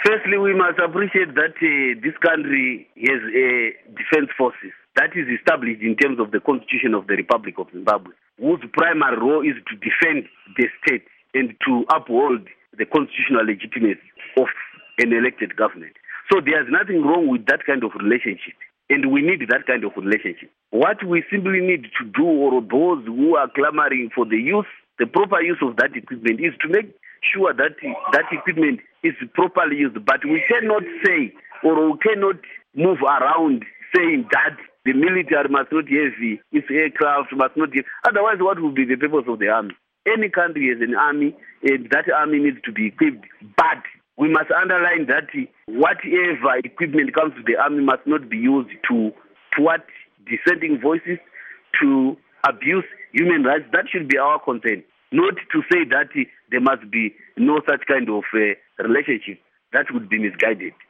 Firstly, we must appreciate that this country has defense forces that is established in terms of the Constitution of the Republic of Zimbabwe, whose primary role is to defend the state and to uphold the constitutional legitimacy of an elected government. So there's nothing wrong with that kind of relationship, and we need that kind of relationship. What we simply need to do, or those who are clamoring for the proper use of that equipment, is to make sure that that equipment is properly used. But we cannot say, or we cannot move around saying that the military must not have its aircraft, must not have. Otherwise, what will be the purpose of the army? Any country has an army, and that army needs to be equipped. But we must underline that whatever equipment comes to the army must not be used to thwart dissenting voices, to abuse human rights. That should be our concern, not to say that there must be no such kind of relationship. That would be misguided.